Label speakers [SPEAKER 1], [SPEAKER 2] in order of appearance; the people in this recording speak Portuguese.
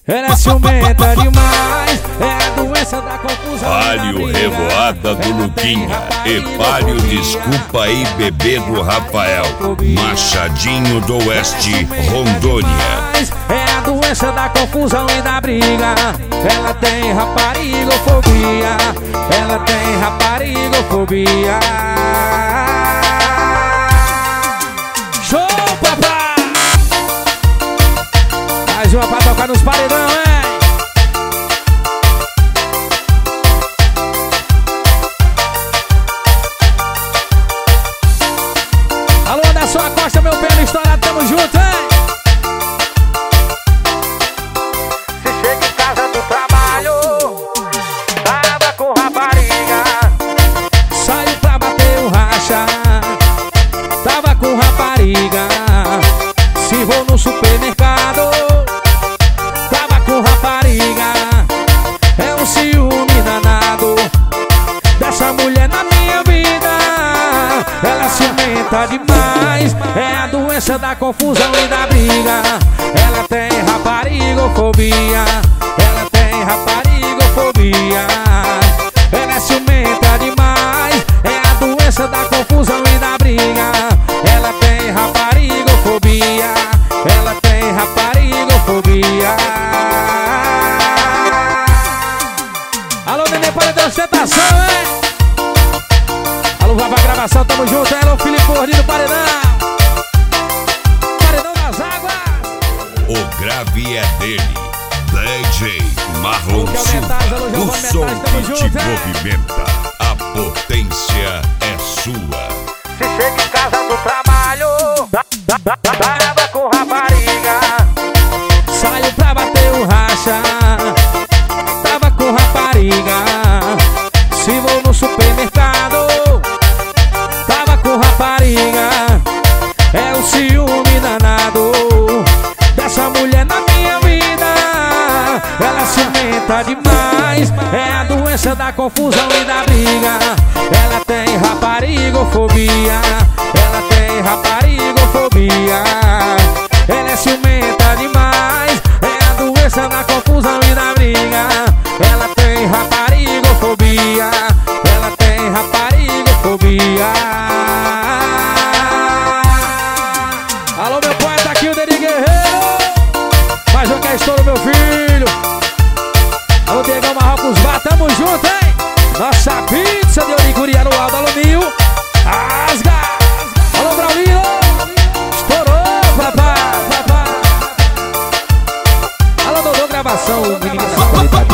[SPEAKER 1] Ela é ciumenta demais, é a doença da confusão.
[SPEAKER 2] Palio Revoada do Luquinha e Palio Desculpa aí Bebê do Rafael, Machadinho do Oeste, Rondônia.
[SPEAKER 1] É a doença da confusão e da briga. Ela tem raparigofobia, ela tem raparigofobia. Show, papai! Mais uma pra tocar nos paredão, hein? Alô, Anderson Acosta, meu pé estourado, tamo junto, hein? Se chega em casa do trabalho, tava com rapariga, saiu pra bater um racha, tava com rapariga. Se vou no supermercado, tava com rapariga. É um ciúme danado dessa mulher na minha vida. Ela ciumenta demais, é a doença da confusão e da briga. Ela tem raparigofobia, ela tem raparigofobia. Ela é ciumenta demais, é a doença da confusão e da briga. Ela tem raparigofobia, ela tem raparigofobia. Alô, neném, para de ostentação, hein? Alô, vai pra gravação, tamo junto, hein? Alô, Felipe Gordinho do Paredão. Paredão das Águas.
[SPEAKER 2] O grave é dele, DJ Marlon Silva. O som que te movimenta, a potência é sua.
[SPEAKER 1] Se chega em casa do trabalho, tava com rapariga, saiu pra bater um racha, tava com rapariga. Se vou no supermercado, tava com rapariga. É um ciúme danado dessa mulher na minha vida. Ela ciumenta demais, é a doença da confusão e da briga. Ela tem raparigofobia, ela tem raparigofobia. Ela é ciumenta demais, é a doença da confusão e da briga. Ela tem raparigofobia, ela tem raparigofobia. Alô, meu poeta aqui, o Deni Guerreiro. Mais um que é estouro, meu filho. Alô, Diegão Marrocos, vá, tamo junto, hein? Nossa pizza de Oricuri no alto, alô, Nil. Asga! Alô, Braulino. Estourou, papai. Alô, Dodô, gravação, menino da qualidade.